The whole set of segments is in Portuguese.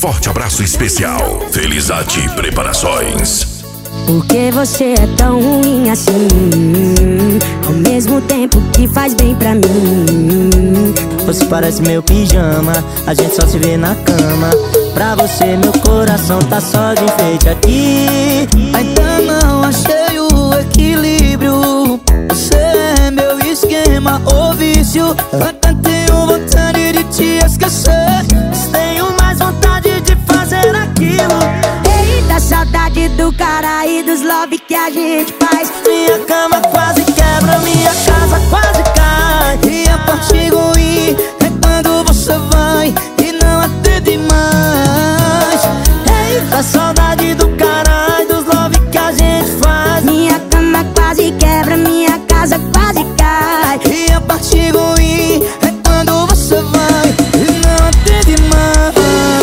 forte abraço especial. Felizati Preparações. Por que você é tão ruim assim? Ao mesmo tempo que faz bem pra mim. Você parece meu pijama, a gente só se vê na cama. Pra você meu coração tá só de enfeite aqui. Ainda não achei o equilíbrio. Você é meu esquema ou vício. Até tenho vontade de te esquecer, mas tenho mais vontade de fazer aquilo. Eita, saudade do cara e dos love que a gente faz. Minha cama quase quebra, minha casa quase cai. E a parte ruim é quando você vai e não atende mais. Eita, saudade do cara e dos love que a gente faz. Minha cama quase quebra, minha casa quase cai. E a parte ruim é quando você vai e não atende mais.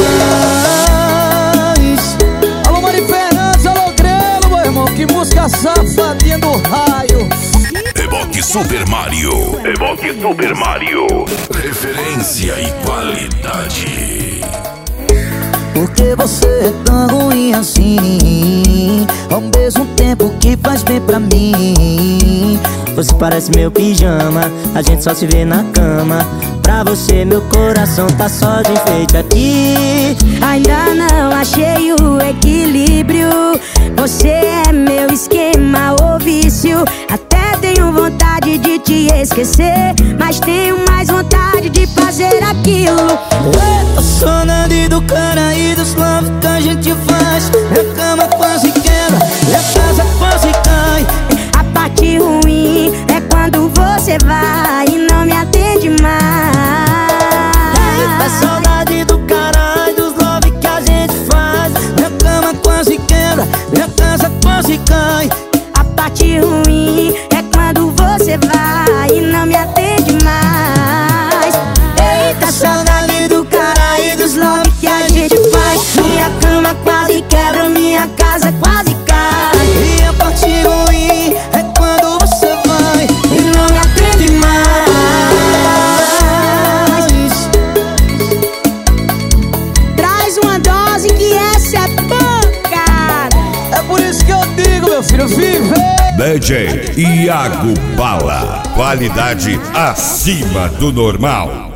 Alô, Mari Fernandes, alô, Grelo, meu irmão. Que música safadinha do raio. Evoque Super Mario. Evoque Super Mario. Referência e qualidade. Por que você é tão ruim assim? Ao mesmo tempo que faz bem pra mim. Você parece meu pijama, a gente só se vê na cama. Pra você meu coração tá só de enfeite aqui. Ainda não achei o equilíbrio. Você é meu esquema ou vício. Até tenho vontade de te esquecer, mas tenho mais vontade de fazer aquilo. A saudade do cara e dos love que a gente faz. Minha cama quase quebra, minha casa quase cai. A parte ruim é quando você vai e não me atende mais. A saudade do cara e dos love que a gente faz. Minha cama quase quebra, minha casa quase cai. A parte ruim é quando você vai e não me atende mais. Eita, saudade do cara e dos love que a gente faz. Minha cama quase quebra, minha casa quase cai. E a parte ruim é quando você vai E não me atende mais. Traz uma dose que essa é pouca. É por isso que eu digo, meu filho, vive. DJ Iago Bala. Qualidade acima do normal.